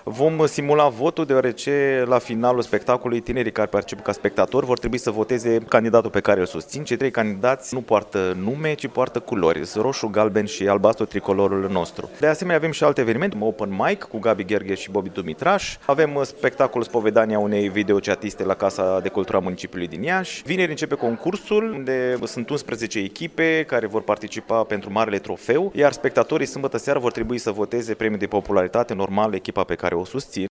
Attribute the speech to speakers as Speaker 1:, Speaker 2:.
Speaker 1: Vom simula votul deoarece la finalul spectacolului tinerii care participă ca spectatori vor trebui să voteze candidatul pe care îl susțin. Cei trei candidați nu poartă nume, ci poartă culori, roșu, galben și albastru, tricolorul nostru. De asemenea avem și alte evenimente, open mic cu Gabi Gheorghe și Bobby Dumitraș. Avem spectacolul Spovedania unei videochatiste la Casa de Cultură a Municipiului din Iași. Vineri începe concursul, unde sunt 11 echipe care vor participa pentru Marele Trofeu, iar spectatorii sâmbătă seară vor trebui să voteze premiul de popularitate normal, echipa pe care o susțin.